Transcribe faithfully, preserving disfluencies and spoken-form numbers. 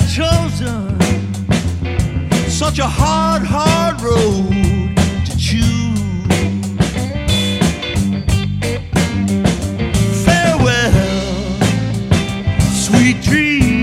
chosen such a hard, hard road to choose. Farewell, sweet dreams.